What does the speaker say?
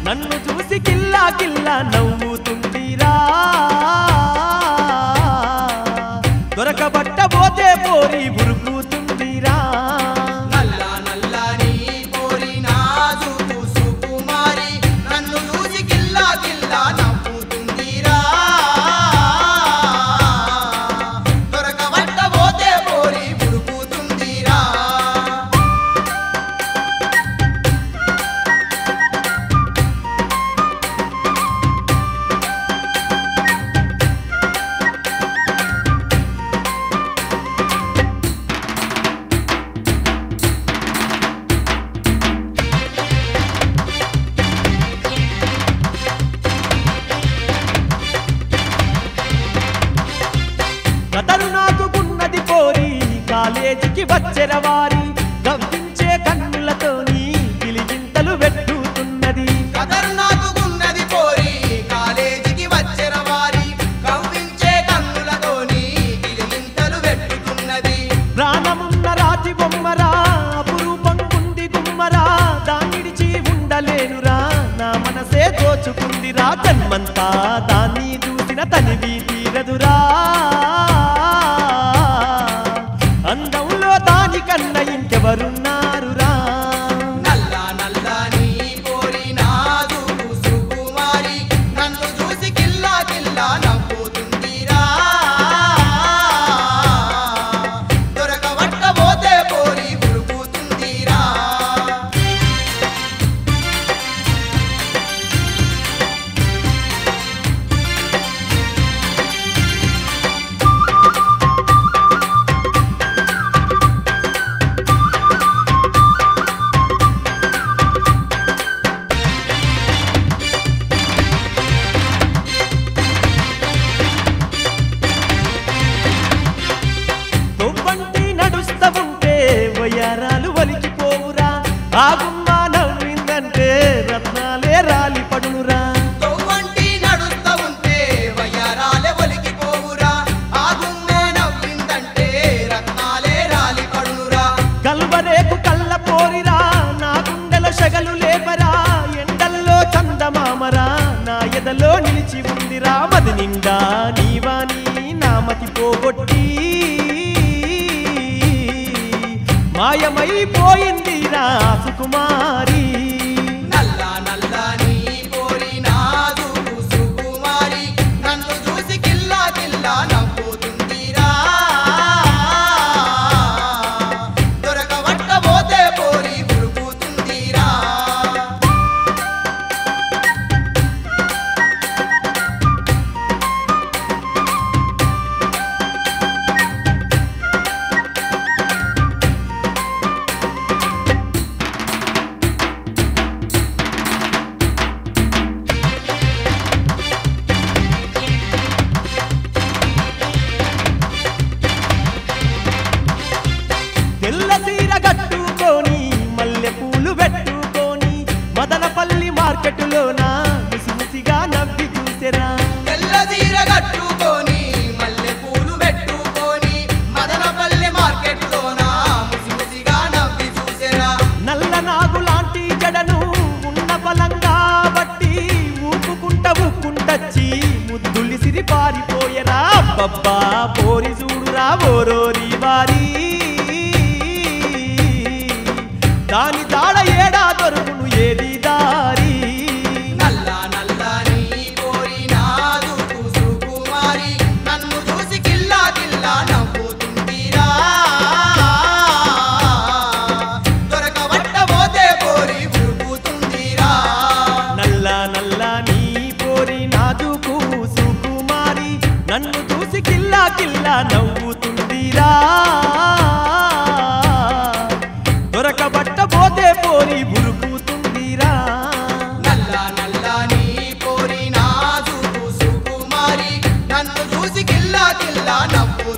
నన్ను చూసి కిల్లా కిల్లా నవ్వుతుందిరా దొరకబట్టబోతే పోరి బురుకుతుందిరా నల్ల నల్లని పోరి నాజుకు సుకుమారి నన్ను చూసి కిల్లా కిల్లా నవ్వుతుందిరా దొరకబట్టబోతే పోరి బురుకుతుందిరా కథలు నాకు గున్నది పోరి కాలేజీకి వచ్చెర వారి గవ్వించే కన్నులతోని గిలిగింతలు వెట్టుతున్నది కదరు నాకు గున్నది పోరి కాలేజీకి వచ్చెర వారి కవ్వించే కన్నులతోని గిలిగింతలు వెట్టుతున్నది ప్రాణమున్న రాతి బొమ్మరా అపురూపంకుంది గుమ్మరా దాన్నిడిచి ఉండలేనురా నా మనసే దోచుకుందిరా జన్మంతా దాన్ని చూసిన తనివి తీరదురా అందంలో దానికన్న ఇంకెవరున్నారురా నల్ల నల్లని పోరి నాజుకు సుకుమారి నన్ను చూసి కిల్లా కిల్లా నవ్వుతుందిరా దొరకబట్టబోతే పోరి ఉరుకుతుందిరా తొవ్వంటి నడుస్తా ఉంటే వయ్యారాలు వలికిపోవురా ఆ గుమ్మ నవ్విందంటే రత్నాలే రాలి పడునురా తొవ్వంటి నడుస్తా ఉంటే వయ్యారాలే ఒలికిపోవురా ఆ గుమ్మే నవ్విందంటే రత్నాలే రాలి పడునురా కల్వరేకు కళ్ళ పోరిరా నా గుండెల షగలు లేపరా ఎండల్లో చందమామరా నా ఎదలో నిలిచి ఉందిరా మది నిండా నీవాని నామతి పోగొట్టి మాయమైపోయిందిరా సుకుమారి నల్ల నల్లని పోరి నాజుకు సుకుమారి నన్ను చూసి కిల్లా కిల్లా నవ్వుతుందిరా దొరకబట్టబోతే పోరి ఉరుకుతుందిరా తెల్ల సీర కట్టుకొని మల్లె పూలు పెట్టుకొని మదనపల్లి మార్కెట్టులోన ముసిముసిగా నవ్వి చూసెరా తెల్ల చీర కట్టుకొని మల్లె పూలు పెట్టుకొని మదనపల్లి మార్కెట్లోన ముసిముసిగా నవ్వి చూసెరా నల్ల నాగు లాంటి జడను ఉన్న బలంగా బట్టి ఊపుకుంటచ్చి ముద్దులిసిరి పారిపోయరా అబ్బబ్బా పోరి చూడురా ఓరోరి వారి దాని దాడ ఏడా దొరుకును ఏది దారి నల్ల నల్లని పోరి నాజుకు సుకుమారి నన్ను చూసి కిల్లా కిల్లా నవ్వుతుందిరా దొరకబట్టబోతే పోరి ఉరుకుతుందిరా నల్ల నల్ల నీ పోరి నాజుకు సుకుమారి నన్ను చూసి కిల్లా కిల్లా నవ్వుతుందిరా దొరకబట్టబోతే పోరి బురుకుతుందిరా నల్ల నల్లని పోరి నాజుకు సుకుమారి నన్ను చూసి కిల్లా కిల్లా నవ్వు